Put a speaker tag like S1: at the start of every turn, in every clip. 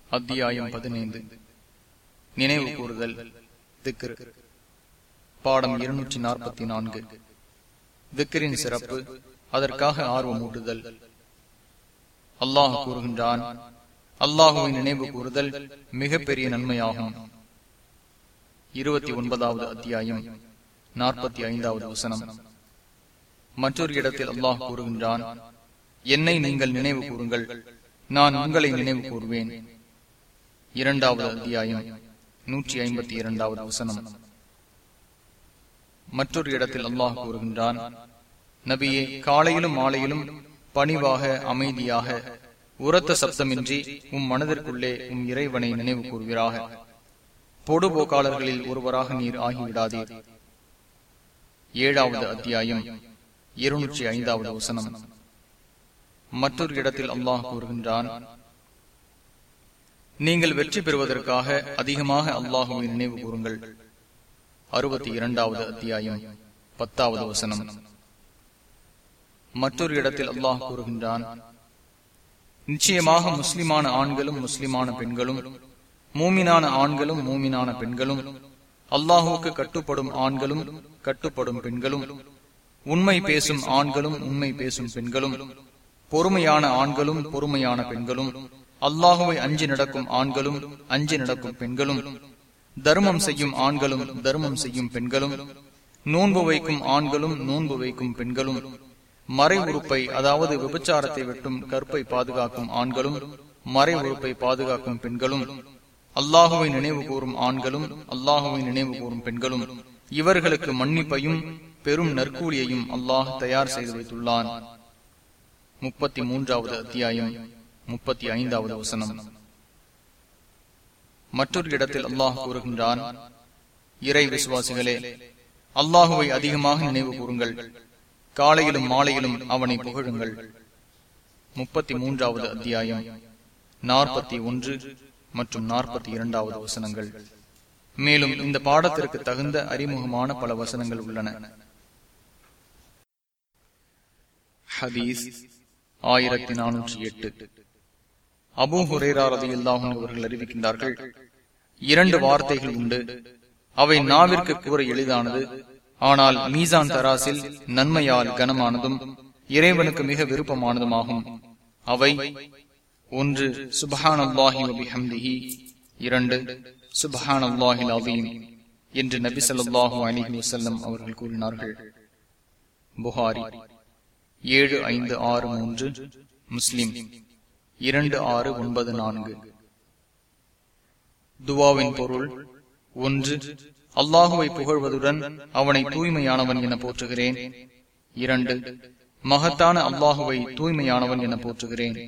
S1: அத்தியாயம் 15. நினைவு கூறுதல். திக்ர். பாடம் 244. திக்ரின் சிறப்பு, அதற்காக ஆர்வமூட்டுதல். அல்லாஹ் கூறுகின்றான், அல்லாஹுவை நினைவு கூறுதல் மிகப்பெரிய நன்மையாகும். 29வது அத்தியாயம் 45வது வசனம். மற்றொரு இடத்தில் அல்லாஹ் கூறுகின்றான், என்னை நீங்கள் நினைவு கூறுங்கள், நான் உங்களை நினைவு கூறுவேன். 2வது அத்தியாயம் 152வது வசனம். மற்றொரு இடத்தில் அல்லாஹ் கூறுகின்றான், நபியே, காலையிலும் மாலையிலும் பணிவாக அமைதியாக உரத்த சப்தமின்றி மனதிற்குள்ளே இறைவனை நினைவு கூறுவீராக. பொடுபோக்காளர்களில் ஒருவராக நீர் ஆகிவிடாதீர். 7வது அத்தியாயம் 205வது வசனம். மற்றொரு இடத்தில் அல்லாஹ் கூறுகின்றான், நீங்கள் வெற்றி பெறுவதற்காக அதிகமாக அல்லாஹுவை நினைவு கூறுங்கள். 62வது அத்தியாயம் 10வது வசனம். மற்றொரு இடத்தில் அல்லாஹ் கூறுகின்றான், நிச்சயமாக முஸ்லிமான ஆண்களும் முஸ்லிமான பெண்களும், மூமினான ஆண்களும் மூமினான பெண்களும், அல்லாஹுவுக்கு கட்டுப்படும் ஆண்களும் கட்டுப்படும் பெண்களும், உண்மை பேசும் ஆண்களும் உண்மை பேசும் பெண்களும், பொறுமையான ஆண்களும் பொறுமையான பெண்களும், அல்லாஹுவை அஞ்சி நடக்கும் ஆண்களும் அஞ்சி நடக்கும் பெண்களும், தர்மம் செய்யும் ஆண்களும் தர்மம் செய்யும் பெண்களும், நோன்பு வைக்கும் ஆண்களும் நோன்பு வைக்கும் பெண்களும், மறை உறுப்பை அதாவது விபச்சாரத்தை வெட்டும் கற்பை பாதுகாக்கும் ஆண்களும் மறை உறுப்பை பாதுகாக்கும் பெண்களும், அல்லாஹுவை நினைவு கூறும் ஆண்களும் அல்லாஹுவை நினைவு கூறும் பெண்களும், இவர்களுக்கு மன்னிப்பையும் பெரும் நற்கூலியையும் அல்லாஹ் தயார் செய்து வைத்துள்ளான். 33வது அத்தியாயம் 35வது வசனம். மற்றொரு இடத்தில் அல்லாஹ் கூறுகின்றான், இறை விசுவாசிகளே, அல்லாஹுவை அதிகமாக நினைவு கூறுங்கள், காலையிலும் மாலையிலும் அவனை புகழுங்கள். 33வது அத்தியாயம் 41 மற்றும் 42வது வசனங்கள். மேலும் இந்த பாடத்திற்கு தகுந்த அறிமுகமான பல வசனங்கள் உள்ளன. ஹதீஸ் 1408. அபூ ஹுரைரா ரலியல்லாஹு அன்ஹு அவர்கள் அறிவிக்கின்றார்கள், 2 வார்த்தைகள் உண்டு, அவை நாவிற்கு கூற எளிதானது, ஆனால் மீசான் தராசில் நன்மையால் கனமானதும் இறைவனுக்கு மிக விருப்பமானதுமாகும். அவை: 1 சுப்ஹானல்லாஹி வ பிஹம்திஹி, 2 சுப்ஹானல்லாஹில் அஸீம் என்று நபி ஸல்லல்லாஹு அலைஹி வஸல்லம் அவர்கள் கூறினார்கள். புகாரி 7563, முஸ்லிம் 2694. துவாவின் பொருள்: 1 அல்லாஹுவை புகழ்வதுடன் அவனை தூய்மையானவன் என போற்றுகிறேன். 2 மகத்தான அல்லாஹுவை தூய்மையானவன் என போற்றுகிறேன்.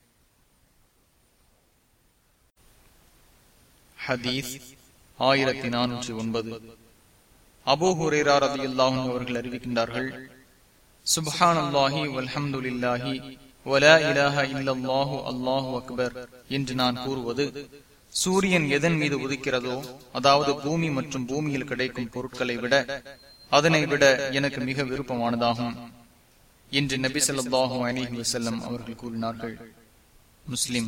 S1: ஹதீஸ் 1409. அபூ ஹுரைரா ரலியல்லாஹு அன்ஹு அவர்கள் அறிவிக்கின்றார்கள், சுப்ஹானல்லாஹி வல்ஹம்துலில்லாஹி வலா இலாஹ இல்லல்லாஹு அல்லாஹு அக்பர் என்று நான் கூறுவது, சூரியன் எதன் மீது உதிக்கிறதோ, அதாவது பூமி மற்றும் பூமியில் கிடைக்கும் பொருட்களை விட அதனை விட எனக்கு மிக விருப்பமானதாகும் என்று நபி ஸல்லல்லாஹு அலைஹி வஸல்லம் அவர்கள் கூறினார்கள். முஸ்லிம்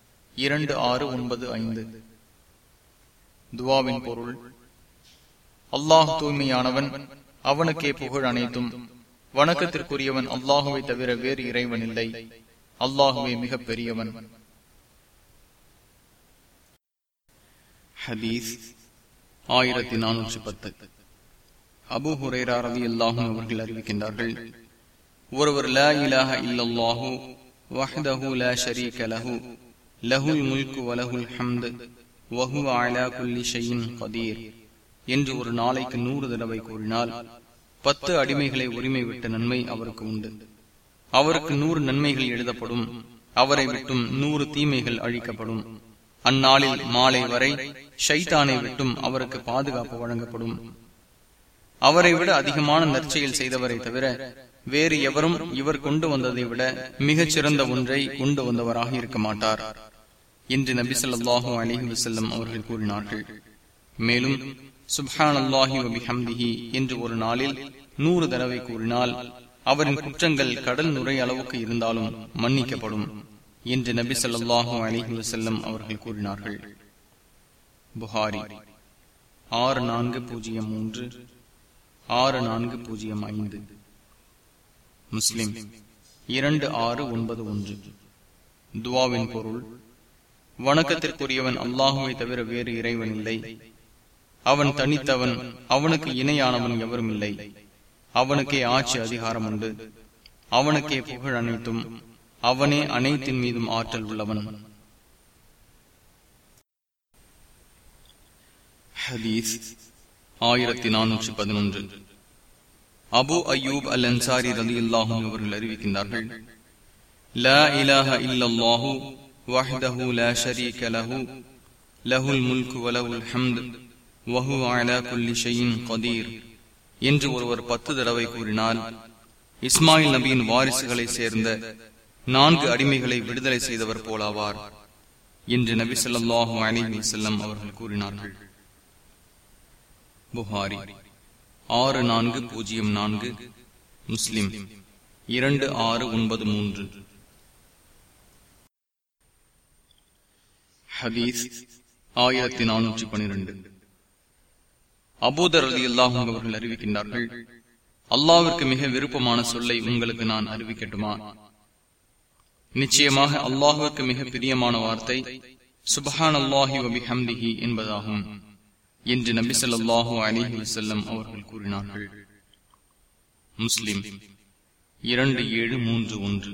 S1: 2695. துவாவின் பொருள்: அல்லாஹ் தூய்மையானவன், அவனுக்கே புகழ் அனைத்தும், வணக்கத்திற்குரியவன் அல்லாஹுவை தவிர வேறு இறைவன் இல்லை, அல்லாஹுவே மிக பெரியவன். ஹதீஸ் 1410. அபூ ஹுரைரா ரலியல்லாஹு அன்ஹு அவர்கள் அறிவிக்கின்றார்கள், ஒருவர் லா இலாஹ இல்லல்லாஹு வஹ்தஹு லா ஷரீக லஹு லஹுல் முல்கு வ லஹுல் ஹம்து வ ஹுவ அலா குல்லி ஷைஇன் கதீர் என்று ஒரு நாளைக்கு 100 தடவை கூறினால் 10 அடிமைகளை உரிமை விட்ட நன்மை அவருக்கு உண்டு. அவருக்கு 100 நன்மைகள் எழுதப்படும், அவரை விட்டும் 100 தீமைகள் அழிக்கப்படும். அந்நாளில் மாலை வரை ஷைத்தானை விட்டும் அவருக்கு பாதுகாப்பு வழங்கப்படும். அவரை விட அதிகமான நற்செயல் செய்தவரை தவிர வேறு எவரும் இவர் கொண்டு வந்ததை விட மிகச் சிறந்த ஒன்றை கொண்டு வந்தவராக இருக்க மாட்டார் என்று நபி ஸல்லல்லாஹு அலைஹி வஸல்லம் அவர்கள் கூறினார்கள். மேலும் சுப்ஹானல்லாஹி வ பிஹம்திஹி என்று ஒரு நாளில் 100 தடவை கூறினால் அவரின் குற்றங்கள் கடல் நுரை அளவுக்கு இருந்தாலும் மன்னிக்கப்படும். என்று நபி ஸல்லல்லாஹு அலைஹி வஸல்லம் அவர்கள் கூறினார்கள். புகாரி 6403 6405, முஸ்லிம் 2691. துஆவின் பொருள்: வணக்கத்திற்குரியவன் அல்லாஹுவை தவிர வேறு இறைவன் இல்லை. அவன் தனித்தவன், அவனுக்கு இணையானவன் எவரும் இல்லை. அவனுக்கே ஆட்சி அதிகாரம் உண்டு. அவனுக்கே புகழ் அனைத்தும். அவனே அனைத்தின் மீதும் ஆற்றல் உள்ளவன். ஹதீஸ் 1411. அபு அய்யூப் அல் அன்சாரி ரலியல்லாஹு அன்ஹு அவர்கள் அறிவிக்கின்றார்கள்: லா இலாஹ இல்லல்லாஹு வஹ்தஹு லா ஷரீக லஹு லஹுல் முல்கு வ லஹுல் ஹம்து வ ஹுவ அலா குல்லி ஷைஇன் கதீர் என்று ஒருவர் 10 தடவை கூறினால், இஸ்மாயில் நபியின் வாரிசுகளை சேர்ந்த 4 அடிமைகளை விடுதலை செய்தவர் போலாவார் என்று நபி ஸல்லல்லாஹு அலைஹி வஸல்லம் அவர்கள் கூறினார்கள். புகாரி 6404, முஸ்லிம் 2693. ஹதீஸ் 1412. அபூதர் ரலியல்லாஹு அன்ஹு அவர்கள் அறிவிக்கின்றார்கள்: அல்லாஹ்விற்கு மிக விருப்பமான சொல்லை உங்களுக்கு நான் அறிவிக்கட்டுமா? நிச்சயமாக அல்லாஹ்வுக்கு மிக பிரியமான வார்த்தை சுப்ஹானல்லாஹி வ பிஹம்திஹி என்பதாகும் என்று நபி ஸல்லல்லாஹு அலைஹி வஸல்லம் அவர்கள் கூறினார்கள். முஸ்லிம் 2731.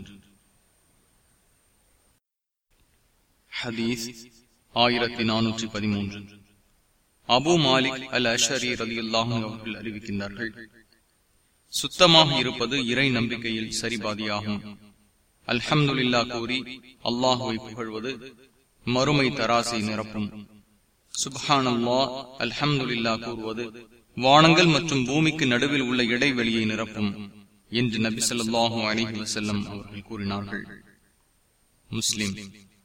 S1: ஹதீஸ் 1413. அபு மாலிக் அல் அஷரி ரலியல்லாஹு அன்ஹு அவர்கள் அறிவிக்கின்றார்கள்: சுத்தமாக இருப்பது இறை நம்பிக்கையில் சரிபாதியாகும். அல்ஹம்துலில்லாஹ் கூறி அல்லாஹுவை புகழ்வது மறுமை தராசை நிரப்பும். சுப்ஹானல்லாஹ், அல்ஹம்துலில்லாஹ் கூறுவது வானங்கள் மற்றும் பூமிக்கு நடுவில் உள்ள இடைவெளியை நிரப்பும் என்று நபி ஸல்லல்லாஹு அலைஹி வஸல்லம் அவர்கள் கூறினார்கள். முஸ்லிம்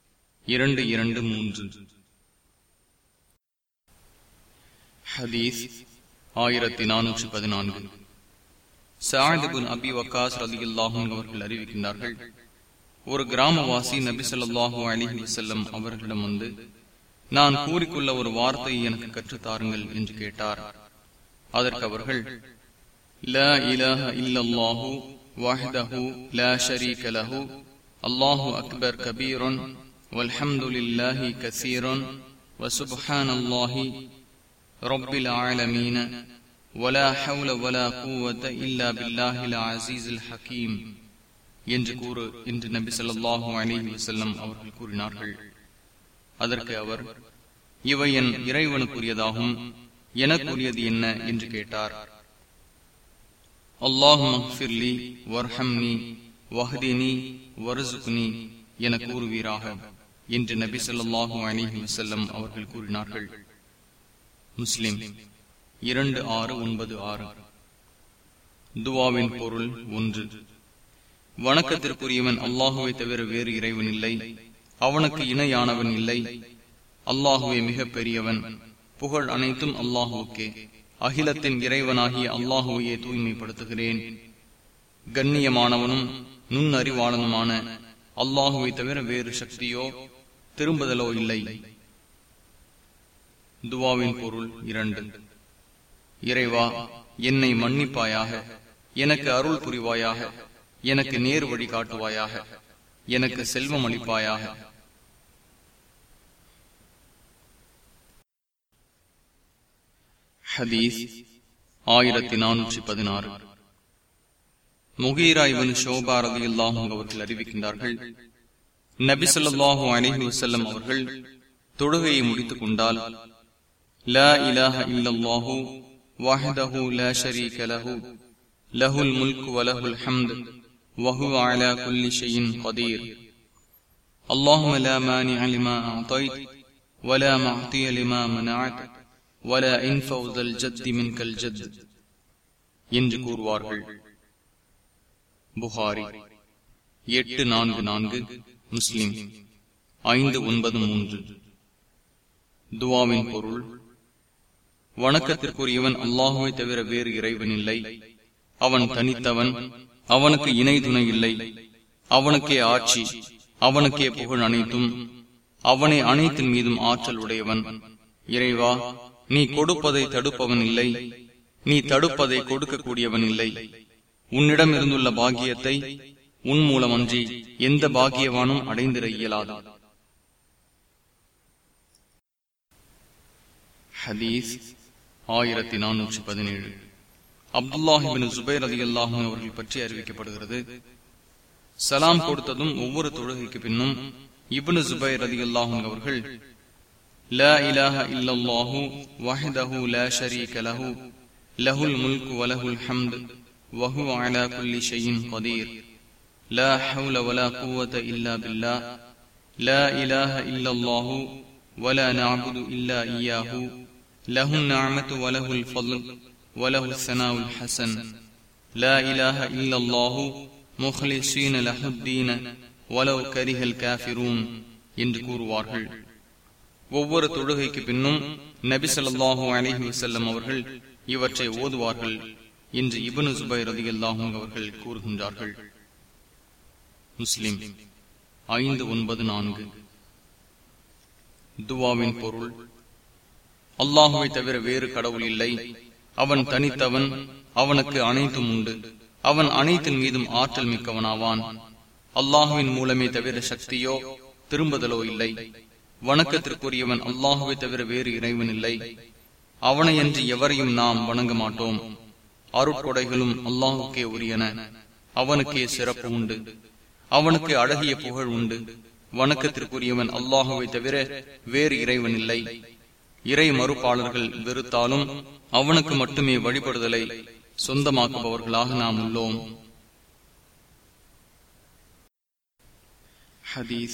S1: 223. ஹதீஸ் 1414. சஅத் இப்னு அபி வக்காஸ் ரலியல்லாஹு அன்ஹு அவர்கள் அறிவிக்கின்றார்கள்: ஒரு கிராமவாசி நபி ஸல்லல்லாஹு அலைஹி வஸல்லம் அவர்களிடம் வந்து, நான் கூறிக்கொள்ள ஒரு வார்த்தையை எனக்கு கற்றுத்தாருங்கள் என்று கேட்டார். அதற்கு அவர்கள், லா இலாஹ இல்லல்லாஹு வஹ்தஹு லா ஷரீக லஹு அல்லாஹு அக்பர் கபீரன் வல்ஹம்துலில்லாஹி கஸீரன் வ சுப்ஹானல்லாஹி ரப்பில் ஆலமீன வலா ஹவ்ல வலா குவத இல்லா பில்லாஹில் அஸீஸில் ஹகீம் என்று கூறு என்று நபி ஸல்லல்லாஹு அலைஹி வஸல்லம் அவர்கள் கூறினார்கள். அதற்கு அவர், இவை என் இறைவனுக்குரியதாகும், எனக்குரியது என்ன என்று கேட்டார். அல்லாஹும்ம ஃபிர்லி வர்ஹம்னி வஹ்தினி வர்ஸுக்னி என கூறுவீராக என்று நபி ஸல்லல்லாஹு அலைஹி வஸல்லம் அவர்கள் கூறினார்கள். முஸ்லிம் 2696. துஆவின் பொருள்: 1. வணக்கத்திற்குரியவன் அல்லாஹுவை தவிர வேறு இறைவன் இல்லை. அவனுக்கு இணையானவன் இல்லை. அல்லாஹுவே மிக பெரியவன். புகழ் அனைத்தும் அல்லாஹுவுக்கே. அகிலத்தின் இறைவனாகிய அல்லாஹுவையே தூய்மைப்படுத்துகிறேன். கண்ணியமானவனும் நுண்ணறிவாளனுமான அல்லாஹுவை தவிர வேறு சக்தியோ திரும்புதலோ இல்லை. துஆவின் பொருள்: 2. இறைவா, என்னை மன்னிப்பாயாக, எனக்கு அருள் புரிவாயாக, எனக்கு நேர் வழி காட்டுவாயாக, எனக்கு செல்வம் அளிப்பாயாக. ஹதீஸ் 1416. முகீரா இப்னு ஷுபா ரலியல்லாஹு அன்ஹு அவர்கள் அறிவிக்கின்றார்கள்: நபி ஸல்லல்லாஹு அலைஹி வஸல்லம் அவர்கள் தொழுகையை முடித்துக் கொண்டால், லா இலாஹ இல்லல்லாஹு வஹ்தஹு லா ஷரீக லஹு லஹுல் முல்கு வ லஹுல் ஹம்து வ ஹுவ அலா குல்லி ஷைஇன் கதீர் அல்லாஹும்ம லா மானிஅ லிமா அஅதைத் வ லா முஅதிய லிமா மனஅத் வ லா இன்ஃபஉ ஸல் ஜத்தி மின்கல் ஜத் என்று கூறுவார்கள். புகாரி 844, முஸ்லிம் 593. துஆவின் பொருள்: வணக்கத்திற்குரியவன் அல்லாஹுவை தவிர வேறு இறைவன் இல்லை. அவன் தனித்தவன், அவனுக்கு இணை துணை இல்லை. அவனுக்கே ஆட்சி, அவனுக்கே புகழ் அனைத்தும், அவனே அனைத்தின் மீதும் ஆற்றல் உடையவன். இறைவா, நீ கொடுப்பதை தடுப்பவன் இல்லை, நீ தடுப்பதை கொடுக்கக்கூடியவன் இல்லை. உன்னிடம் இருந்துள்ள பாக்கியத்தை உன் மூலமன்றி எந்த பாக்கியவானும் அடைந்திட இயலாது. ஹதீஸ் 1417. அப்துல்லாஹ் இப்னு ஜுபைர் ரலியல்லாஹு அன்ஹு அவர்கள் பற்றி அறிவிக்கப்படுகிறது. சலாம் கொடுத்ததும் ஒவ்வொரு தொழுகைக்கு பின்னும் இப்னு ஜுபைர் ரலியல்லாஹு அன்ஹு அவர்கள் லா இலாஹ இல்லல்லாஹு வஹ்தஹு லா ஷரீக லஹு லஹுல் முல்கு வ லஹுல் ஹம்து வ ஹுவ அலா குல்லி ஷைஇன் கதீர் லா ஹவ்ல வ லா குவத இல்லா பில்லாஹ் லா இலாஹ இல்லல்லாஹு வ லா நஅபுது இல்லா இய்யாஹு லஹுன் நிஅமத்து வ லஹுல் ஃபضல் வ லஹுஸ் ஸனாஉல் ஹஸன் லா இலாஹ இல்லல்லாஹு முஹ்லிஸீன லஹுத்தீன வலவ் கரிஹல் காஃபிரூன் என்று கூறுவார்கள். ஒவ்வொரு தொழுகைக்கு பின்னும் நபி ஸல்லல்லாஹு அலைஹி வஸல்லம் அவர்கள் இவற்றை ஓதுவார்கள் என்று இப்னு ஜுபைர் ரலியல்லாஹு அன்ஹு அவர்கள் கூறுகின்றார்கள். முஸ்லிம் 594. துவாவின் பொருள்: அல்லாஹுவை தவிர வேறு கடவுள் இல்லை, அவன் தனித்தவன், அவனுக்கு அனைத்தும் உண்டு, அவன் அனைத்தின் மீதும் ஆற்றல் மிக்கவனாவான். அல்லாஹுவின் மூலமே தவிர சக்தியோ திரும்புதலோ இல்லை. வணக்கத்திற்குரியவன் அல்லாஹுவை தவிர வேறு இறைவன் இல்லை, அவனையன்றி எவரையும் நாம் வணங்க மாட்டோம். அருட்கொடைகளும் அல்லாஹுக்கே உரியன, அவனுக்கே சிறப்பு உண்டு, அவனுக்கு அழகிய புகழ் உண்டு. வணக்கத்திற்குரியவன் அல்லாஹுவை தவிர வேறு இறைவன் இல்லை. இறை மறுப்பாளர்கள் வெறுத்தாலும் அவனுக்கு மட்டுமே வழிபடுதலை சொந்தமாக்குபவர்களாக நாம் உள்ளோம். ஹதீஸ்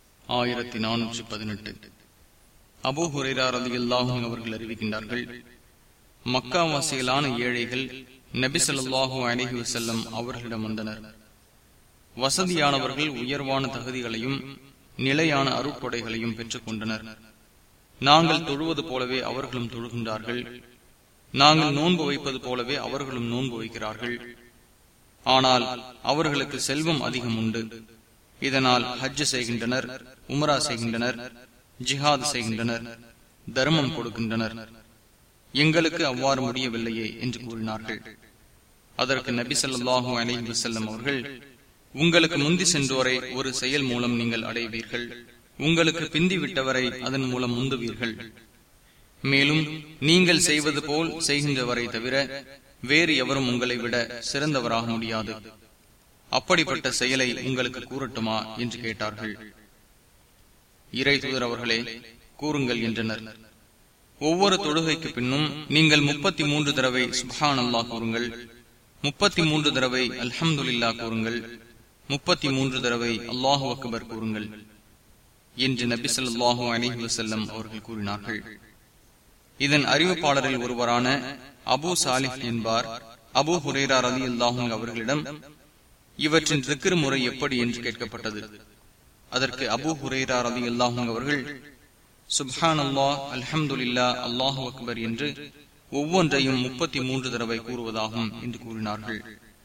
S1: 1418. அபூ ஹுரைரா ரலியல்லாஹு அன்ஹு அவர்கள் அறிவிக்கின்றார்கள், மக்காவாசிகளான ஏழைகள் நபி ஸல்லல்லாஹு அலைஹி வஸல்லம் அவர்களிடம் வந்தனர். வசதியானவர்கள் உயர்வான தகுதிகளையும் நிலையான அருட்கொடைகளையும் பெற்றுக் கொண்டனர். நாங்கள் தொழுவது போலவே அவர்களும் தொழுகின்றார்கள், நாங்கள் நோன்பு வைப்பது போலவே அவர்களும் நோன்பு வைக்கிறார்கள். ஆனால் அவர்களுக்கு செல்வம் அதிகம் உண்டு. இதனால் ஹஜ் செய்கின்றனர், உம்ரா செய்கின்றனர், ஜிஹாத் செய்கின்றனர், தர்மம் கொடுக்கின்றனர். எங்களுக்கு அவ்வாறு முடியவில்லையே என்று கூறினார்கள். அதற்கு நபி ஸல்லல்லாஹு அலைஹி வஸல்லம் அவர்கள், உங்களுக்கு முந்தி சென்றோரை ஒரு செயல் மூலம் நீங்கள் அடைவீர்கள், உங்களுக்கு பிந்தி விட்டவரை அதன் மூலம் முந்துவீர்கள். மேலும் நீங்கள் செய்வது போல் செய்கின்றவரை தவிர வேறு எவரும் உங்களை விட சிறந்தவராக முடியாது. அப்படிப்பட்ட செயலை உங்களுக்கு கூறட்டுமா என்று கேட்டார்கள். இறை தூதர் அவர்களே, கூறுங்கள் என்றனர். ஒவ்வொரு தொழுகைக்கு பின்னும் நீங்கள் 33 தடவை சுப்ஹானல்லாஹ் கூறுங்கள், 33 தடவை அல்ஹம்துலில்லாஹ் கூறுங்கள், 33 தடவை அல்லாஹு அக்பர் கூறுங்கள் என்று நபி ஸல்லல்லாஹு அலைஹி வஸல்லம் அவர்கள் கூறினார்கள். இதன் அறிவிப்பாளரில் ஒருவரான அபூ சாலிஹ் என்பார் அபூ ஹுரைரா ரலியல்லாஹு அன்ஹு அவர்களிடம் இவற்றின் திக்ர் முறை எப்படி என்று கேட்கப்பட்டது. அதற்கு அபூ ஹுரைரா ரலியல்லாஹு அன்ஹு அவர்கள், சுப்ஹானல்லாஹ், அல்ஹம்துலில்லாஹ், அல்லாஹு அக்பர் என்று ஒவ்வொன்றையும் 33 தடவை கூறுவதாகும் என்று கூறினார்கள்.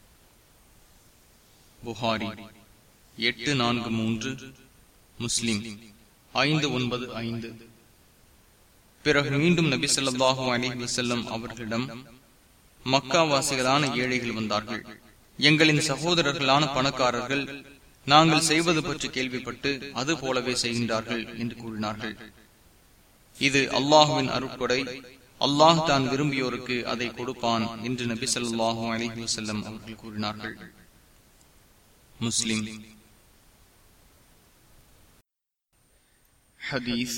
S1: புகாரி 843, முஸ்லிம் 595. பிறகு மீண்டும் நபி ஸல்லல்லாஹு அலைஹி வஸல்லம் அவர்களிடம் மக்காவாசிகளான ஏழைகள் வந்தார்கள். எங்களின் சகோதரர்களான பணக்காரர்கள் நாங்கள் செய்வது பற்றி கேள்விப்பட்டு அது போலவே செய்கின்றார்கள் என்று கூறினார்கள். இது அல்லாஹுவின் அருட்கொடை, அல்லாஹ் தான் விரும்பியோருக்கு அதை கொடுப்பான் என்று நபி ஸல்லல்லாஹு அலைஹி வஸல்லம் அவர்கள் கூறினார்கள். முஸ்லிம். ஹதீஸ்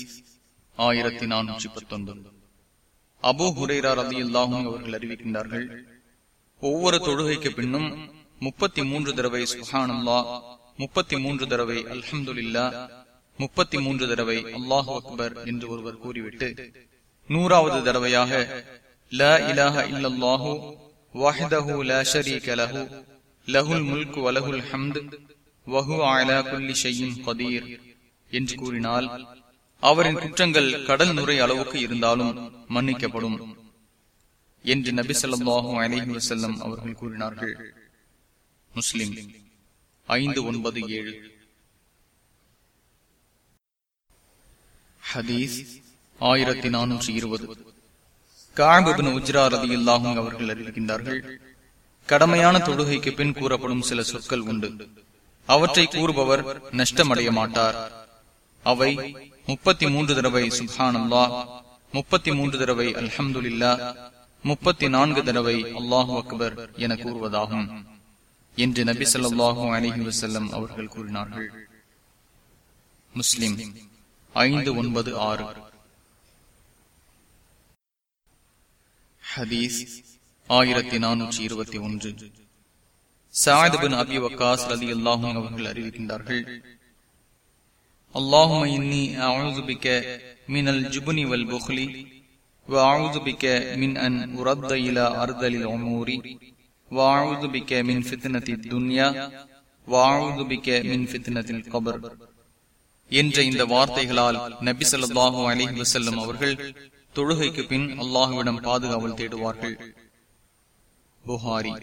S1: 1419. அபூ ஹுரைரா ரலியல்லாஹு அன்ஹு அவர்கள் அறிவிக்கின்றார்கள், ஒவ்வொரு தொழுகைக்கு பின்னும் 33 தடவை சுப்ஹானல்லாஹ், 33 தடவை அல்ஹம்துலில்லாஹ், 33 தடவை அல்லாஹு அக்பர் என்று ஒருவர் கூறிவிட்டு 100வது தடவையாக லா இலாஹ இல்லல்லாஹு வஹ்தஹு லா ஷரீக லஹு லஹுல் முல்கு வ லஹுல் ஹம்து வ ஹுவ அலா குல்லி ஷைஇன் கதீர் என்று கூறினால் அவரின் குற்றங்கள் கடல் நுரை அளவுக்கு இருந்தாலும் மன்னிக்கப்படும் என்று நபி ஸல்லல்லாஹு அலைஹி வஸல்லம் அவர்கள் கூறினார்கள். முஸ்லிம் 597. ஹதீஸ் 1420. கஅப் இப்னு உஜ்ரா ரலியல்லாஹு அன்ஹு அவர்கள் அறிவிக்கின்றார்கள், கடமையான தொழுகைக்கு பின் கூறப்படும் சில சொற்கள் உண்டு. அவற்றை கூறுபவர் நஷ்டமடைய மாட்டார். அவை 33 தடவை சுப்ஹானல்லாஹ், 33 தடவை அல்ஹம்துலில்லாஹ், 34 தடவை அல்லாஹு அக்பர் என கூறுவதாகும் என்று நபி ஸல்லல்லாஹு அலைஹி வஸல்லம் அவர்கள் கூறினார்கள். முஸ்லிம் 596. ஹதீஸ் 1421. சஅத் பின் அபி வக்காஸ் ரலியல்லாஹு அன்ஹு அவர்கள் அறிவிக்கின்றார்கள், அல்லாஹும்ம இன்னி அஊது பிக மினல் ஜுப்னி வல் புக்லி வ அஊது பிக மின் அன் உரத்த இலா அர்தலில் உமூரி வ அஊது பிக மின் ஃபித்னத்தித் துன்யா வ அஊது பிக மின் ஃபித்னத்தில் கப்ர் என்ற இந்த வார்த்தைகளால் நபி ஸல்லல்லாஹு அலைஹி வஸல்லம் அவர்கள் தொழுகைக்கு பின் அல்லாஹ்விடம் பாதுகாவல் தேடுவார்கள். புகாரி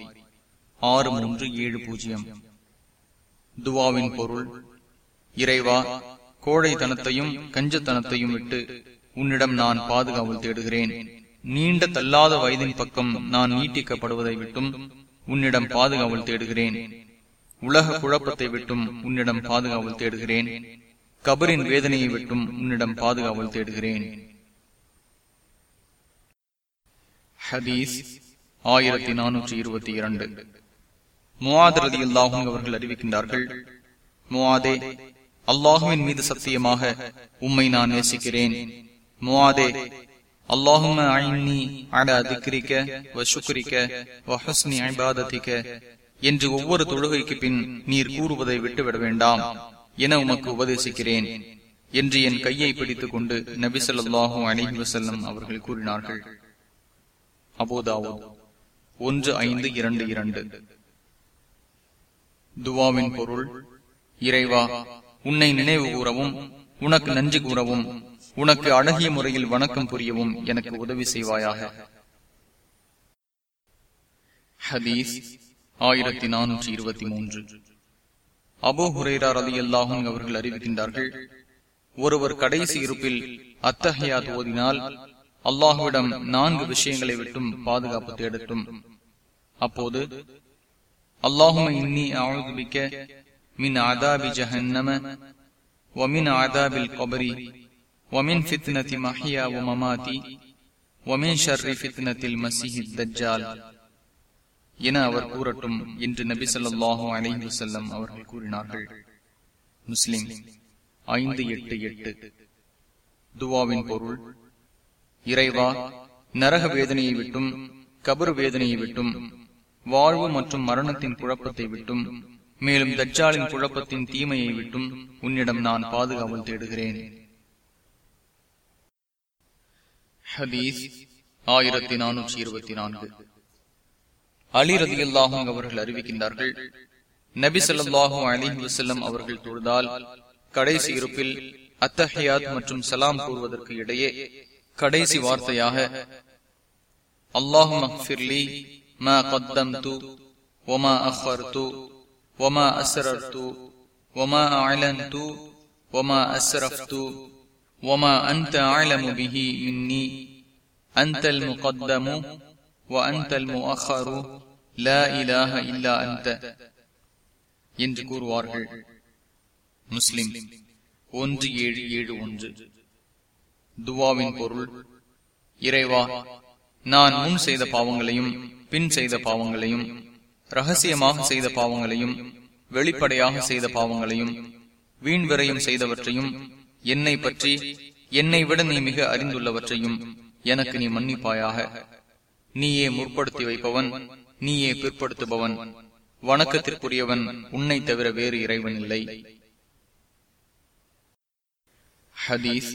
S1: 6370. துவாவின் பொருள்: இறைவா, கோழைத்தனத்தையும் கஞ்சத்தனத்தையும் விட்டு உன்னிடம் நான் பாதுகாவல் தேடுகிறேன். நீண்ட தள்ளாத வயதின் பக்கம் நான் நீட்டிக்கப்படுவதை விட்டும் உன்னிடம் பாதுகாவல் தேடுகிறேன். உலக குழப்பத்தை விட்டும் உன்னிடம் பாதுகாவல் தேடுகிறேன். கபரின் வேதனையை விட்டும் உன்னிடம் பாதுகாவல் தேடுகிறேன். ஹதீஸ் 1422. முஆத் ரலியல்லாஹு அன்ஹு அவர்கள் அறிவிக்கின்றார்கள், முஆதே, அல்லாஹுவின் மீது சத்தியமாக உம்மை நான் நேசிக்கிறேன். முஆதே, அல்லாஹும்ம அஇன்னி அலா திக்ரிக வ ஷுக்ரிக வ ஹுஸ்னி இபாதத்திக என்று ஒவ்வொரு தொழுகைக்கு பின் நீர் கூறுவதை விட்டுவிட வேண்டாம் என உமக்கு உபதேசிக்கிறேன் என்று என் கையை பிடித்துக் கொண்டு நபி ஸல்லல்லாஹு அலைஹி வஸல்லம் அவர்கள் கூறினார்கள். அபூதாவூத் 1522. துவாவின் பொருள்: இறைவா, உன்னை நினைவு கூறவும், உனக்கு நன்றி கூறவும், உனக்கு அழகிய முறையில் வணக்கம் புரியவும் எனக்கு உதவி செய்வாயாக. ஹதீஸ் 1423. அபூ ஹுரைரா ரலியல்லாஹு அன்ஹு அவர்கள் அறிவிக்கின்றார்கள், ஒருவர் கடைசி இருப்பில் அத்தஹியாத் ஓதினால் அல்லாஹ்விடம் 4 விஷயங்களை விட்டும் பாதுகாப்பு தேடட்டும். அப்போது அல்லாஹும்ம இன்னி அஊது பிக மின் அதாபி ஜஹன்னம வ மின் அதாபில் கப்ரி வ மின் ஃபித்னதி மஹ்யா வ மமாதி வ மின் ஷர்ரி ஃபித்னத்தில் மஸீஹித் தஜ்ஜால் என அவர் கூறட்டும் என்று நபி ஸல்லல்லாஹு அலைஹி வஸல்லம் அவர்கள் கூறினார்கள். முஸ்லிம் 588. துவாவின் பொருள்: இறைவா, நரக வேதனையை விட்டும், கபர் வேதனையை விட்டும், வாழ்வு மற்றும் மரணத்தின் குழப்பத்தை விட்டும், மேலும் தஜ்ஜாலின் குழப்பத்தின் தீமையை விட்டும் உன்னிடம் நான் பாதுகாவல் தேடுகிறேன். ஹதீஸ் 1424. அலி ரலியல்லாஹு அன்ஹு அவர்கள் அறிவிக்கின்றார்கள், நபி ஸல்லல்லாஹு அலைஹி வஸல்லம் அவர்கள் தொழுதால் கடைசி இருப்பில் அத்தஹியாத் மற்றும் சலாம் கூறுவதற்கு இடையே கடைசி வார்த்தையாக அல்லாஹும்ம ஃபிர்லி மா கத்தம்து வ மா அഖர்து வ மா அஸ்ரர்து வ மா அஅலன்து வ மா அஸ்ரஃப்து வ மா அன்த அஅலமு பிஹி மின்னி அன்தல் முகத்தமு வ அன்தல் முஅخரு லா இலாஹ இல்லா அன்த என்று கூறுவார்கள். முஸ்லிம் 1771. துவாவின் பொருள்: இறைவா, நான் முன் செய்த பாவங்களையும் பின் செய்த பாவங்களையும், ரகசியமாக செய்த பாவங்களையும் வெளிப்படையாக செய்த பாவங்களையும் வீண்விரையும் செய்தவற்றையும், என்னை பற்றி என்னை விட நீ மிக அறிந்துள்ளவற்றையும் எனக்கு நீ மன்னிப்பாயாக. நீயே முற்படுத்தி வைப்பவன், நீயே பிற்படுத்துபவன், வணக்கத்திற்குரியவன் உன்னை தவிர வேறு இறைவன் இல்லை. ஹதீஸ்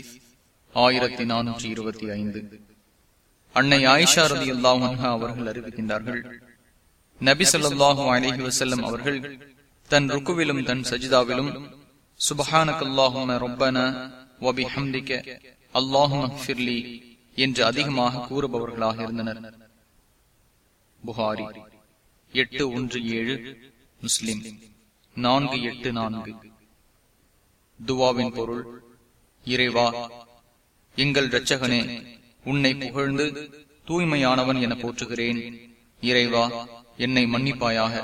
S1: 1425. அன்னை ஆயிஷா ரலியல்லாஹு அன்ஹா அவர்கள் அறிவிக்கின்றார்கள், நபி ஸல்லல்லாஹு அலைஹி வஸல்லம் அவர்கள் தன் ருக்குவிலும் தன் சஜிதாவிலும் சுப்ஹானக்கல்லாஹும்ம ரப்பனா வ பிஹம்திக அல்லாஹும்ம ஃபிர்லி என்று அதிகமாக கூறுபவர்களாக இருந்தனர். புகாரி 817, முஸ்லிம் 484. துவாவின் பொருள்: இறைவா, எங்கள் இரட்சகனே, உன்னை புகழ்ந்து தூய்மையானவன் என போற்றுகிறேன். இறைவா, என்னை மன்னிப்பாயாக.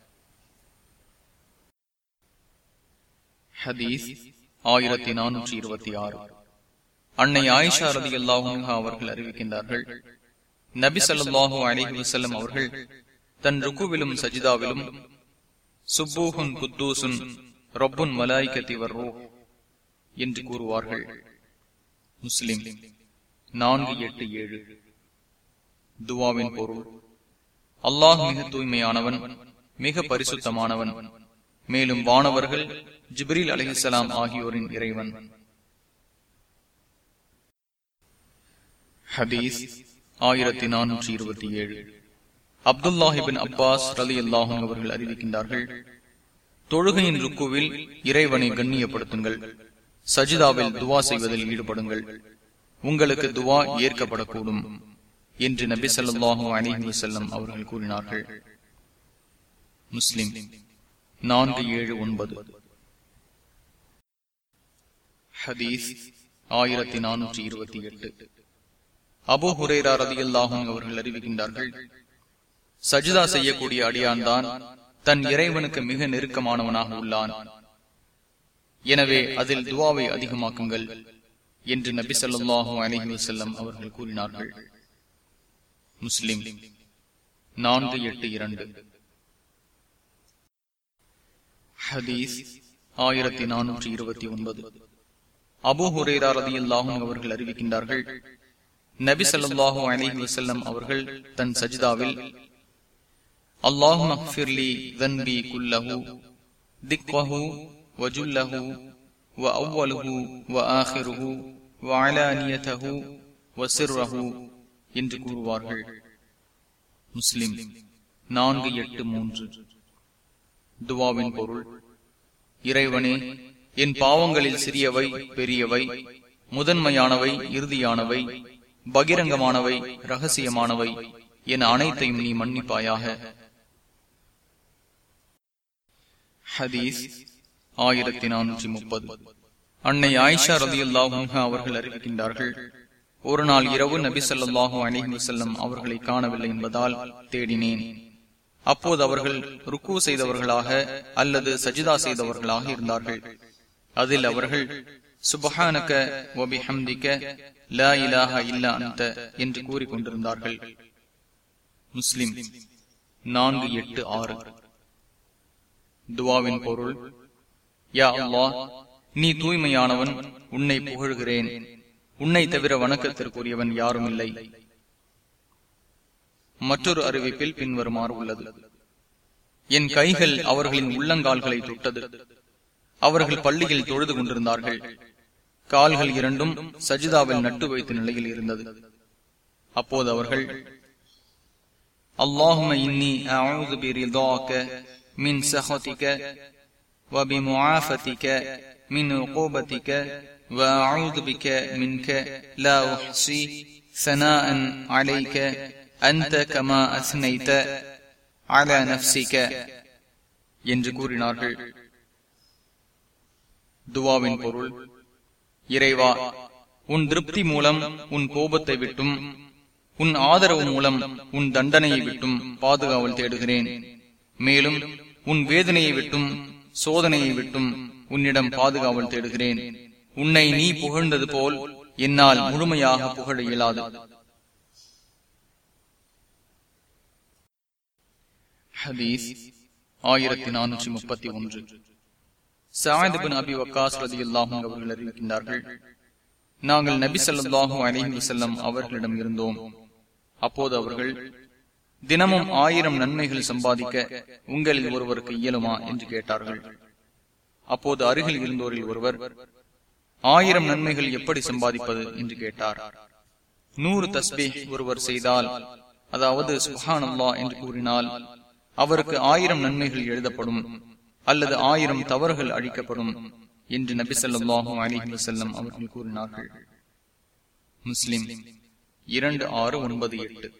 S1: ஹதீஸ் 1426. அன்னை ஆயிஷா ரலியல்லாஹு அன்ஹா அவர்கள் அறிவிக்கின்றார்கள், நபி ஸல்லல்லாஹு அலைஹி வஸல்லம் அவர்கள் தன் ருக்குவிலும் சஜிதாவிலும் சுப்பூஹுன் குத்தூசுன் ரப்புன் மலாயிகத்தி வர்ரூஹ் என்று கூறுவார்கள். முஸ்லிம் 487. துவாவின் பொருள்: அல்லாஹ் மிக தூய்மையானவன், மிக பரிசுத்தமானவன், மேலும் வானவர்கள், ஜிப்ரீல் அலைஹிஸ்ஸலாம் ஆகியோரின் இறைவன். ஹதீஸ் 1427. அப்துல்லாஹ் இப்னு அப்பாஸ் ரலியல்லாஹு அன்ஹு அவர்கள் அறிவிக்கின்றார்கள், தொழுகையின் ருக்குவில் இறைவனை கண்ணியப்படுத்துங்கள், சஜிதாவில் துவா செய்வதில் ஈடுபடுங்கள், உங்களுக்கு துவா ஏற்கப்படக்கூடும் என்று நபி ஸல்லல்லாஹு அலைஹி வஸல்லம் அவர்கள் கூறினார்கள். முஸ்லிம் 479. ஹதீஸ் 1428. அபூ ஹுரைரா ரலியல்லாஹு அன்ஹு அவர்கள் அறிவிக்கின்றார்கள், சஜிதா செய்யக்கூடிய அடியான் தான் தன் இறைவனுக்கு மிக நெருக்கமானவனாக உள்ளான். எனவே அதில் துவாவை அதிகமாக்குங்கள் என்று நபி ஸல்லல்லாஹு அலைஹி வஸல்லம் அவர்கள் கூறினார்கள். முஸ்லிம் 482. ஹதீஸ் 1429. அபூ ஹுரைரா ரலியல்லாஹு அன்ஹு அவர்கள் அறிவிக்கின்றார்கள், நபி ஸல்லல்லாஹு அலைஹி வஸல்லம் அவர்கள் தன் சஜிதாவில் அல்லாஹும்ம அக்ஃபிர்லி ذنبي كله دقه وجله وأوله وآخره وعلانيته وسره என்று கூறுவார்கள். முஸ்லிம் 483. துவாவின் பொருள்: இறைவனே, என் பாவங்களில் சிறியவை பெரியவை, முதன்மையானவை இறுதியானவை, பகிரங்கமானவை ரகசியமானவை என அனைத்தையும் நீ மன்னிப்பாயாக. ஹதீஸ் 1430. அன்னை ஆயிஷா ரலியல்லாஹு அன்ஹா அவர்கள் அறிவிக்கின்றார்கள், ஒரு நாள் இரவு நபி ஸல்லல்லாஹு அலைஹி வஸல்லம் அவர்களை காணவில்லை என்பதால் தேடினேன். அப்போது அவர்கள் ருக்கு செய்தவர்களாக அல்லது சஜிதா செய்தவர்களாக இருந்தார்கள். அதில் அவர்கள் சுப்ஹானக வ பிஹம்திக லா இலாஹ இல்லா அன்த என்று கூறிக்கொண்டிருந்தார்கள். முஸ்லிம் 486. துவாவின் பொருள்: யா அல்லாஹ், நீ தூய்மையானவன், உன்னை புகழ்கிறேன், உன்னை தவிர வணக்கத்திற்குரியவன் யாரும் இல்லை. மற்றொரு அறிவிப்பில் பின்வருமாறு உள்ளது: என் கைகள் அவர்களின் உள்ளங்கால்களை தொட்டது. அவர்கள் பள்ளியில் தொழுது கொண்டிருந்தார்கள். கால்கள் இரண்டும் சஜிதாவில் நட்டு வைத்த நிலையில் இருந்தது. அப்போது அவர்கள் அல்லாஹும்ம இன்னி அஊது பிரிதாக மின் சஹதிக வ பிமுஆஃபதிக மின் உகூபதிக வ அஊது பிக மின்க லா உஹ்ஸி ஸனாஅன் அலைக அன்த கமா அஸ்னைத அலா நஃப்ஸிக என்று கூறினார்கள். துவாவின் பொருள்: இறைவா, உன் திருப்தி மூலம் உன் கோபத்தை விட்டும், உன் ஆதரவு மூலம் உன் தண்டனையை விட்டும் பாதுகாவல் தேடுகிறேன். மேலும் உன் வேதனையை விட்டும் சோதனையை விட்டும் உன்னிடம் பாதுகாவல் தேடுகிறேன். உன்னை நீ புகழ்ந்தது போல் என்னால் முழுமையாக புகழ இயலாது. ஹதீஸ் 1431. சஅத் இப்னு அபி வக்காஸ் ரலியல்லாஹு அன்ஹு அவர்கள் அறிவிக்கின்றார்கள், நாங்கள் நபி ஸல்லல்லாஹு அலைஹி வஸல்லம் அவர்களிடம் இருந்தோம். அப்போது அவர்கள், தினமும் 1000 நன்மைகள் சம்பாதிக்க உங்களில் ஒருவருக்கு இயலுமா என்று கேட்டார்கள். அப்போது அருகில் இருந்தோரில் ஒருவர், 1000 நன்மைகள் எப்படி சம்பாதிப்பது என்று கேட்டார். 100 தஸ்பீஹ் ஒருவர் செய்தால், அதாவது சுப்ஹானல்லாஹ் என்று கூறினால், அவருக்கு 1000 நன்மைகள் எழுதப்படும், அல்லது 1000 தவறுகள் அழிக்கப்படும் என்று நபி ஸல்லல்லாஹு அலைஹி வஸல்லம் அவர்கள் கூறினார்கள். முஸ்லிம் 2698.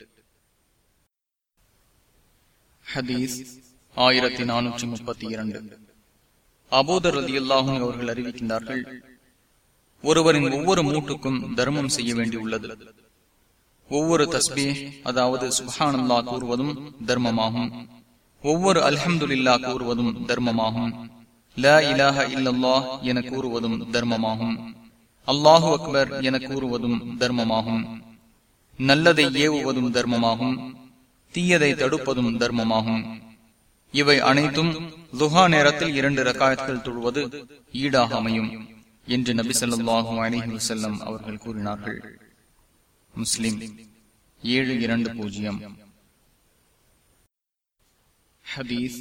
S1: ஹதீஸ் 1432. அபூதர் ரலியல்லாஹு அன்ஹு அவர்கள் அறிவிக்கின்றார்கள், ஒருவரின் ஒவ்வொரு மூட்டுக்கும் தர்மம் செய்ய வேண்டியுள்ளது. ஒவ்வொரு தஸ்பீஹ் அதாவது சுப்ஹானல்லாஹ் கூறுவதும் தர்மமாகும். ஒவ்வொரு அல்ஹம்துலில்லாஹ் கூறுவதும் தர்மமாகும். லா இலாஹ இல்லல்லாஹ் என கூறுவதும் தர்மமாகும். அல்லாஹு அக்பர் என கூறுவதும் தர்மமாகும். நல்லதை ஏவுவதும் தர்மமாகும். தீயதை தடுப்பதும் தர்மமாகும். இவை அனைத்தும் துஹா நேரத்தில் 2 ரக்காயத்கள் தொழுவது ஈடாக அமையும் என்று நபி ஸல்லல்லாஹு அலைஹி வஸல்லம் அவர்கள் கூறினார்கள். முஸ்லிம் 720. ஹதீஸ்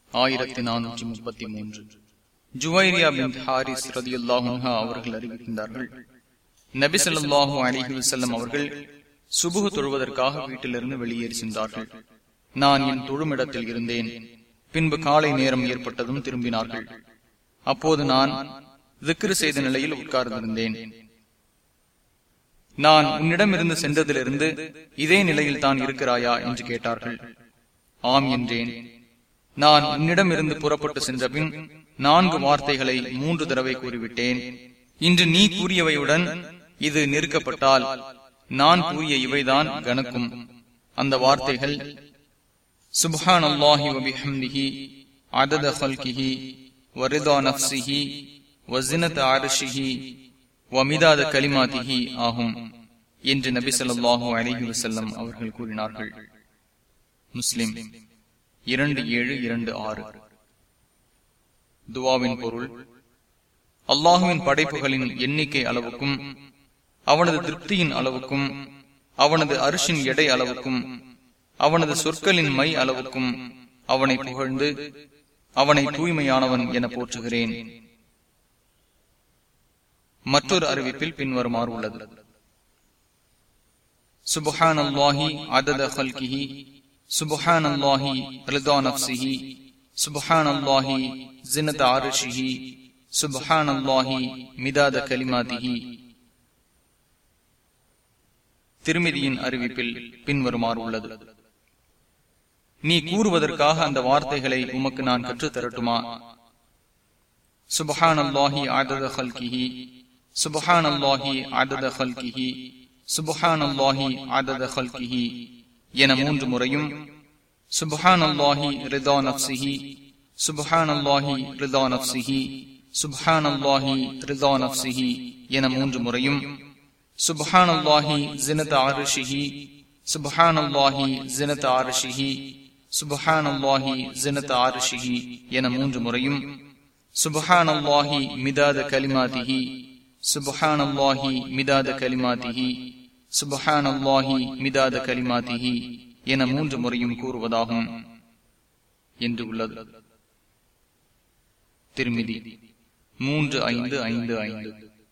S1: 1433. ஜுவைரியா பின்த் ஹாரிஸ் ரலியல்லாஹு அன்ஹா அவர்கள் அறிவிக்கின்றார்கள், நபி ஸல்லல்லாஹு அலைஹி வஸல்லம் அவர்கள் சுபுஹ் தொழுவதற்காக வீட்டிலிருந்து வெளியேறி சென்றார்கள். நான் என் தொழுமிடத்தில் இருந்தேன். பின்பு காலை நேரம் ஏற்பட்டதும் திரும்பினார்கள். அப்போது நான் திக்ர் செய்த நிலையில் உட்கார்ந்திருந்தேன். நான் உன்னிடமிருந்து சென்றதிலிருந்து இதே நிலையில் தான் இருக்கிறாயா என்று கேட்டார்கள். ஆம் என்றேன். நான் உன்னிடமிருந்து புறப்பட்டு சென்ற பின் 4 வார்த்தைகளை 3 தடவை கூறிவிட்டேன். இன்று நீ கூறியவையுடன் இது நிறுக்கப்பட்டால் நான் கூறிய இவைதான் கணக்கும். அந்த வார்த்தைகள் சுப்ஹானல்லாஹி வ பிஹம்திஹி அதத ஹல்கிஹி வ ரிதா நஃப்ஸிஹி வ ஸினத அர்ஷிஹி வ மிதாத கலிமாத்திஹி ஆகும் என்று நபி ஸல்லல்லாஹு அலைஹி வஸல்லம் அவர்கள் கூறினார்கள். முஸ்லிம் 2726. துவாவின் பொருள்: அல்லாஹுவின் படைப்புகளின் எண்ணிக்கை அளவுக்கும் அவனது திருப்தியின் அளவுக்கும் அவனது அரிசின் எடை அளவுக்கும் அவனது சொற்களின் மை அளவுக்கும் அவனை புகழ்ந்து அவனை தூய்மையானவன் என போற்றுகிறேன். மற்றொரு அறிவிப்பில் பின்வருமாறு உள்ளது: சுப்ஹானல்லாஹி அதத ஹல்கிஹி, சுப்ஹானல்லாஹி ரிதா நஃப்ஸிஹி, சுப்ஹானல்லாஹி ஸினத அர்ஷிஹி, சுப்ஹானல்லாஹி மிதாத கலிமாத்திஹி. திர்மிதியின் அறிவிப்பில் பின்வருமாறு உள்ளது: நீ கூறுவதற்காக அந்த வார்த்தைகளை உமக்கு நான் கற்றுத் தரட்டுமா? சுப்ஹானல்லாஹி அதத ஹல்கிஹி, சுப்ஹானல்லாஹி அதத ஹல்கிஹி, சுப்ஹானல்லாஹி அதத ஹல்கிஹி என 3 முறையும், சுப்ஹானல்லாஹி ரிதா நஃப்ஸிஹி, சுப்ஹானல்லாஹி ரிதா நஃப்ஸிஹி, சுப்ஹானல்லாஹி ரிதா நஃப்ஸிஹி என 3 முறையும், சுப்ஹானல்லாஹி ஸினத அர்ஷிஹி, சுப்ஹானல்லாஹி ஸினத அர்ஷிஹி, சுப்ஹானல்லாஹி ஸினத அர்ஷிஹி என 3 முறையும், சுப்ஹானல்லாஹி மிதாத கலிமாத்திஹி, சுப்ஹானல்லாஹி மிதாத கலிமாத்திஹி, சுப்ஹானல்லாஹி மிதாத கலிமாத்திஹி என 3 முறையும் கூறுவதாகும் என்று உள்ளது. திர்மிதி 3555.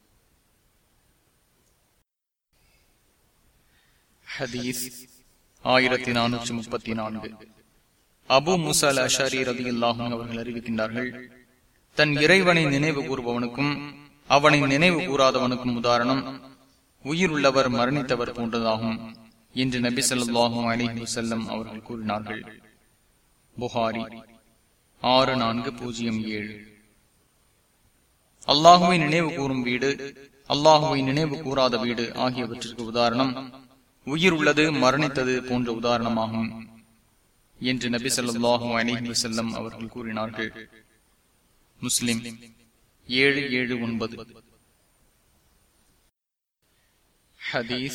S1: ஹதீஸ் 1434. அபூ மூஸா அல்-அஷ்அரி ரலியல்லாஹு அன்ஹு அவர்கள் அறிவிக்கின்றார்கள், தன் இறைவனை நினைவு கூறுபவனுக்கும் அவனை நினைவு கூறாதவனுக்கும் உதாரணம் உயிருள்ளவர் மரணித்தவர் போன்றதாகும் என்று நபி ஸல்லல்லாஹு அலைஹி வஸல்லம் அவர்கள் கூறினார்கள். புகாரி 6407. அல்லாஹுவை நினைவு கூறும் வீடு, அல்லாஹுவை நினைவு கூறாத வீடு ஆகியவற்றிற்கு உதாரணம் உயிர் உள்ளது மரணித்தது போன்ற உதாரணமாகும் என்று நபி ஸல்லல்லாஹு அலைஹி வஸல்லம் அவர்கள் கூறினார்கள். முஸ்லிம் 779. ஹதீஸ்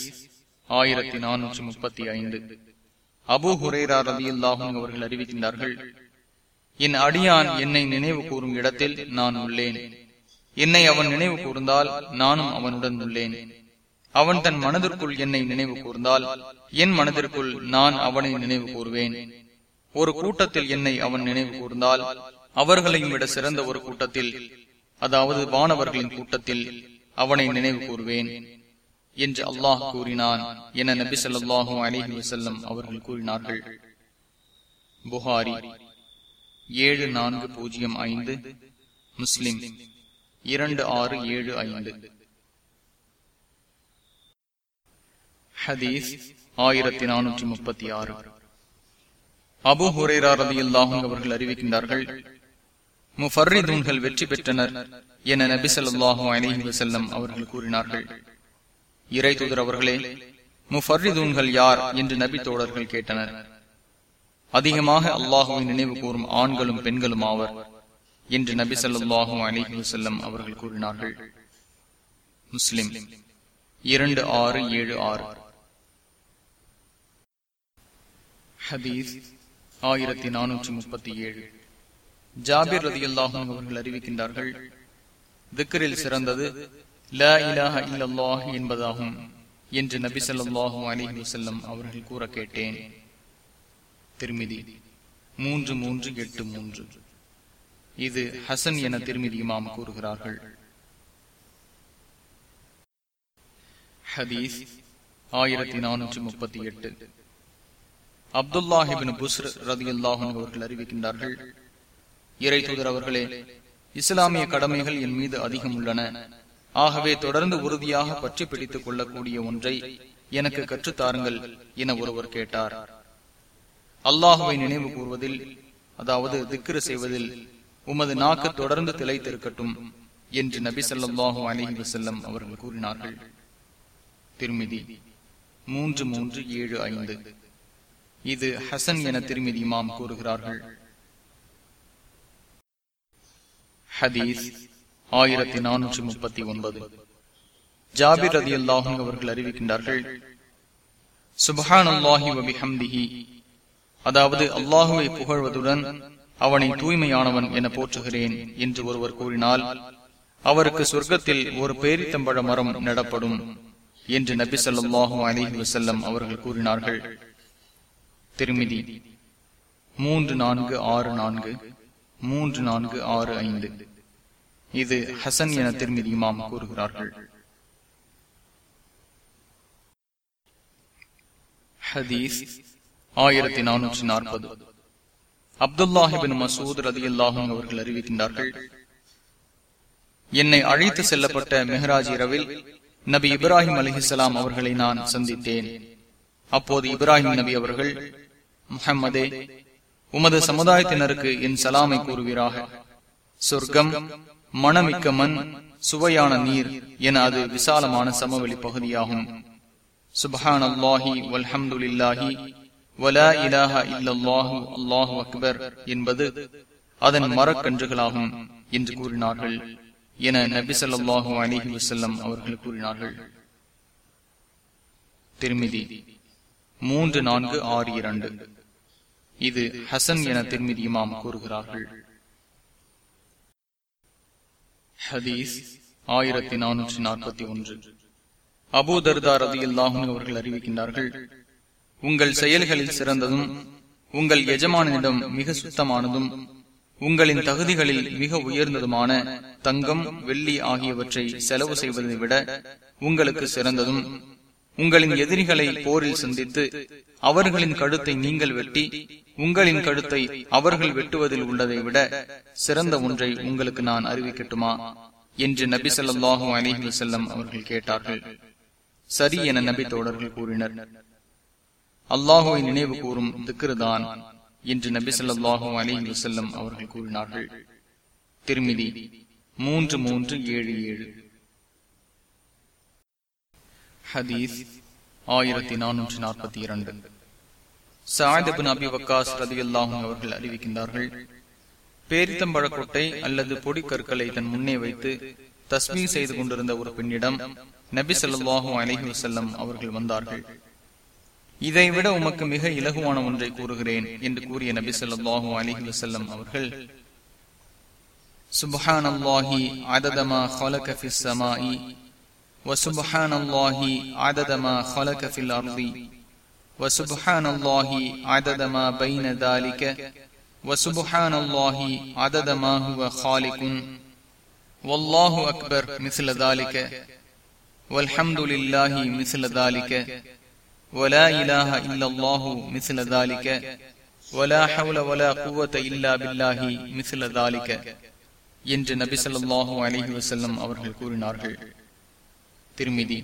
S1: 1435. அபூ ஹுரைரா ரலியல்லாஹு அன்ஹு அவர்கள் அறிவிக்கின்றார்கள், என் அடியான் என்னை நினைவு கூறும் இடத்தில் நான் உள்ளேன். என்னை அவன் நினைவு கூர்ந்தால் நானும் அவனுடன் உள்ளேன். அவன் தன் மனதிற்குள் என்னை நினைவு கூர்ந்தால் என் மனதிற்குள் நான் அவனை நினைவு கூறுவேன். ஒரு கூட்டத்தில் என்னை அவன் நினைவு கூர்ந்தால் அவர்களையும் விட சிறந்த ஒரு கூட்டத்தில், அதாவது வானவர்களின் கூட்டத்தில் அவனை நினைவு கூறுவேன் என்று அல்லாஹ் கூறினான் என நபி ஸல்லல்லாஹு அலைஹி வஸல்லம் அவர்கள் கூறினார்கள். புகாரி 7405, முஸ்லிம் 2675. ஹதீஸ் 1436. அபூ ஹுரைரா ரலியல்லாஹு அன்ஹு அவர்கள் அறிவிக்கின்றார்கள், முஃபர்ரிதூன்கள் வெற்றி பெற்றனர் என நபி ஸல்லல்லாஹு அலைஹி வஸல்லம் அவர்கள் கூறினார்கள். இறை தூதர் அவர்களே, முஃபர்ரிதூன்கள் யார் என்று நபி தோழர்கள் கேட்டனர். அதிகமாக அல்லாஹுவை நினைவு கூறும் ஆண்களும் பெண்களும் ஆவர் என்று நபி ஸல்லல்லாஹு அலைஹி வஸல்லம் அவர்கள் கூறினார்கள். முஸ்லிம் 2676. ஹதீஸ் 1437. ஜாபிர் ரலியல்லாஹு அன்ஹு அவர்கள் அறிவிக்கின்றார்கள், திக்ரில் சிறந்தது லா இலாஹ இல்லல்லாஹ் என்பதாகும் என்று நபி ஸல்லல்லாஹு அலைஹி வஸல்லம் அவர்கள் கூற கேட்டேன். திர்மிதி 3383. இது ஹசன் என திர்மிதி இமாம் கூறுகிறார்கள். ஹதீஸ் 1438. அப்துல்லாஹ் இப்னு புஸ்ர் ரலியல்லாஹு அன்ஹு அவர்கள் அறிவிக்கின்றார்கள், இறை தூதர் அவர்களே, இஸ்லாமிய கடமைகள் என் மீது அதிகம் உள்ளன. ஆகவே தொடர்ந்து உறுதியாக பற்றி பிடித்துக் கொள்ளக்கூடிய ஒன்றை எனக்கு கற்றுத்தாருங்கள் என ஒருவர் கேட்டார். அல்லாஹுவை நினைவு கூறுவதில், அதாவது திக்ரு செய்வதில் உமது நாக்கு தொடர்ந்து திளைத்திருக்கட்டும் என்று நபி ஸல்லல்லாஹு அலைஹி வஸல்லம் அவர்கள் கூறினார்கள். திர்மிதி 3375. இது ஹசன் என திர்மிதி இமாம் கூறுகிறார்கள். ஹதீஸ் 1439. ஜாபிர் ரலியல்லாஹு அன்ஹு அவர்கள் அறிவிக்கின்றார்கள், சுப்ஹானல்லாஹி வ பிஹம்திஹி, அதாவது அல்லாஹுவை புகழ்வதுடன் அவனை தூய்மையானவன் என போற்றுகிறேன் என்று ஒருவர் கூறினால் அவருக்கு சொர்க்கத்தில் ஒரு பேரித்தம்பழ மரம் நடப்படும் என்று நபி ஸல்லல்லாஹு அலைஹி வஸல்லம் அவர்கள் கூறினார்கள். திர்மிதி 3464 3465. இது ஹசன் என திர்மிதி இமாம் கூறுகிறார்கள். ஹதீஸ் 1440. அப்துல்லாஹ் இப்னு மஸ்ஊத் ரலியல்லாஹு அன்ஹு அவர்கள் அறிவிக்கின்றார்கள், என்னை அழைத்து செல்லப்பட்ட மெஹராஜ் இரவில் நபி இப்ராஹிம் அலைஹிஸ்ஸலாம் அவர்களை நான் சந்தித்தேன். அப்போது இப்ராஹிம் நபி அவர்கள், முஹம்மதே, உமது சமுதாயத்தினருக்கு என் சலாமை கூறுவீராக. சொர்க்கம் மணமிக்க மண், சுவையான நீர் என அது விசாலமான சமவெளி பகுதியாகும். சுப்ஹானல்லாஹி வல்ஹம்துலில்லாஹி வலா இலாஹ இல்லல்லாஹு அல்லாஹு அக்பர் என்பது அதன் மரக்கன்றுகளாகும் என்று கூறினார்கள் என நபி ஸல்லல்லாஹு அலைஹி வஸல்லம் அவர்கள் கூறினார்கள். திர்மிதி 3462. இது ஹசன் என திர்மிதி இமாம் கூறுகிறார்கள். ஹதீஸ் 1441. அபூ தர்தா ரலியல்லாஹு அன்ஹு அவர்கள் அறிவிக்கின்றார்கள், உங்கள் செயல்களில் சிறந்ததும் உங்கள் எஜமானிடம் மிக சுத்தமானதும் உங்களின் தகுதிகளில் மிக உயர்ந்ததுமான தங்கம் வெள்ளி ஆகியவற்றை செலவு செய்வதை விட உங்களுக்கு சிறந்ததும், உங்களின் எதிரிகளை போரில் சந்தித்து அவர்களின் கழுத்தை நீங்கள் வெட்டி உங்களின் கழுத்தை அவர்கள் வெட்டுவதில் உள்ளதை விட சிறந்த ஒன்றை உங்களுக்கு நான் அறிவிக்கட்டுமா என்று நபி ஸல்லல்லாஹு அலைஹி வஸல்லம் அவர்கள் கேட்டார்கள். சரி என நபி தோழர்கள் கூறினர். அல்லாஹுவை நினைவு கூறும் திக்ருதான் என்று நபி ஸல்லல்லாஹு அலைஹி வஸல்லம் அவர்கள் கூறினார்கள். திர்மிதி 3377. ஹதீஸ் 1442. சஅத் இப்னு அபி வக்காஸ் ரலியல்லாஹு அன்ஹு அவர்கள் அறிவிக்கின்றார்கள், பேரித்தம்பழக்கொட்டை அல்லது பொடி கற்களை தன் முன்னே வைத்து தஸ்பீஹ் செய்து கொண்டிருந்த ஒரு பெண்ணிடம் நபி ஸல்லல்லாஹு அலைஹி வஸல்லம் அவர்கள் வந்தார்கள். இதைவிட உமக்கு மிக இலகுவான ஒன்றை கூறுகிறேன் என்று கூறிய நபி ஸல்லல்லாஹு அலைஹி வஸல்லம் அவர்கள், சுப்ஹானல்லாஹி அதத மா خلق في السماء وسبحان الله عدد ما خلق في الأرض وسبحان الله عدد ما بين ذلك وسبحان الله عدد ما هو خالق والله أكبر مثل ذلك والحمد لله مثل ذلك ولا إله إلا الله مثل ذلك ولا حول ولا قوة إلا بالله مثل ذلك என்று நபி ஸல்லல்லாஹு அலைஹி வஸல்லம் அவர்கள் கூறினார்கள். திர்மிதி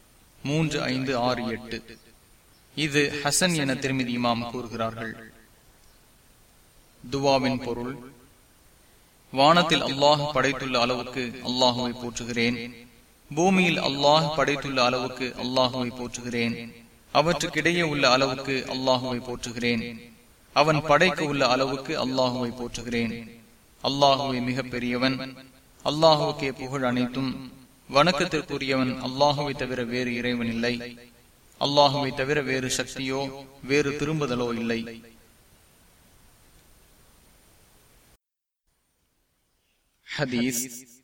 S1: 3568. இது ஹசன் என திர்மிதி இமாம் கூறுகிறார்கள். துவாவின் பொருள்: வானத்தில் அல்லாஹ் படைத்துள்ள அளவுக்கு அல்லாஹுவை போற்றுகிறேன். பூமியில் அல்லாஹ் படைத்துள்ள அளவுக்கு அல்லாஹுவை போற்றுகிறேன். அவற்றுக்கிடையே உள்ள அளவுக்கு அல்லாஹுவை போற்றுகிறேன். அவன் படைக்க உள்ள அளவுக்கு அல்லாஹுவை போற்றுகிறேன். அல்லாஹுவை மிக பெரியவன். அல்லாஹுக்கே புகழ் அனைத்தும். வணக்கத்திற்குரியவன் அல்லாஹுவை தவிர வேறு இறைவன் இல்லை. அல்லாஹுவை தவிர வேறு சக்தியோ வேறு திரும்புதலோ இல்லை. ஹதீஸ்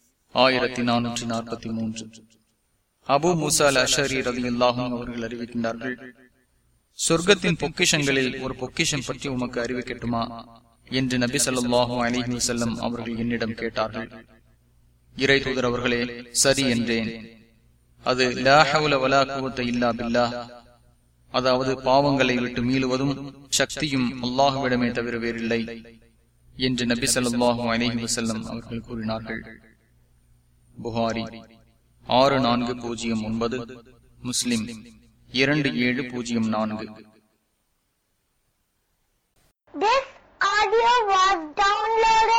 S1: 1443. அபூ மூஸா அல்-அஷ்அரி ரலியல்லாஹு அன்ஹு அவர்கள் அறிவிக்கின்றார்கள், சொர்க்கத்தின் பொக்கிஷங்களில் ஒரு பொக்கிஷம் பற்றி உமக்கு அறிவிக்கட்டுமா என்று நபி ஸல்லல்லாஹு அலைஹி வஸல்லம் அவர்கள் என்னிடம் கேட்டார்கள். இறை தூதர் அவர்களே, சரி என்றேன். அது லா ஹவ்ல வலா குவத்த இல்லா பில்லாஹ், அதாவது பாவங்களை விட்டு மீளுவதும் சக்தியும் அல்லாஹ்விடமே தவிர வேறில்லை என்று நபி ஸல்லல்லாஹு அலைஹி வஸல்லம் அவர்கள் கூறினார்கள். புகாரி 6409, முஸ்லிம் 2704.
S2: This audio was downloaded